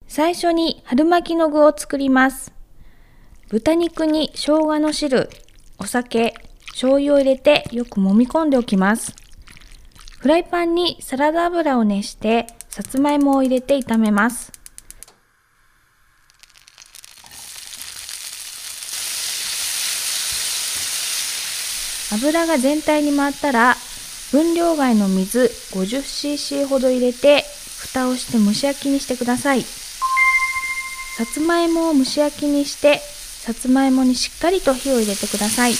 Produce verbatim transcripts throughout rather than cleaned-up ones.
最初に春巻きの具を作ります。豚肉に生姜の汁、お酒、醤油を入れてよく揉み込んでおきます。フライパンにサラダ油を熱してさつまいもを入れて炒めます。油が全体に回ったら分量外の水 ごじゅっシーシー ほど入れて蓋をして蒸し焼きにしてください。さつまいもを蒸し焼きにしてさつまいもにしっかりと火を入れてください。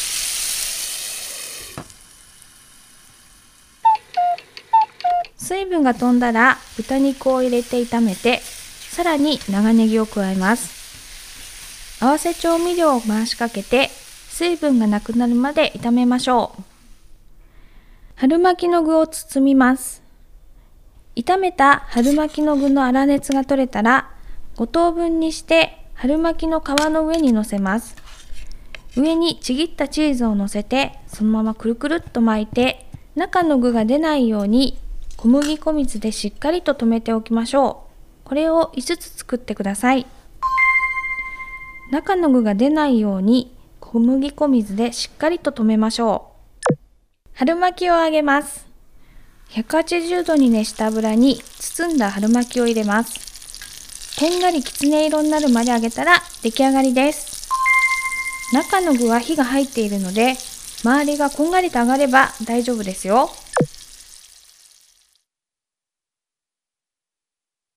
水分が飛んだら豚肉を入れて炒めて、さらに長ネギを加えます。合わせ調味料を回しかけて水分がなくなるまで炒めましょう。春巻きの具を包みます。炒めた春巻きの具の粗熱が取れたらご等分にして春巻きの皮の上に乗せます。上にちぎったチーズを乗せてそのままくるくるっと巻いて、中の具が出ないように小麦粉水でしっかりと留めておきましょう。これをいつつ作ってください。中の具が出ないように小麦粉水でしっかりと留めましょう。春巻きを揚げます。ひゃくはちじゅうどに熱した油に包んだ春巻きを入れます。こんがりきつね色になるまで揚げたら出来上がりです。中の具は火が入っているので、周りがこんがりと揚がれば大丈夫ですよ。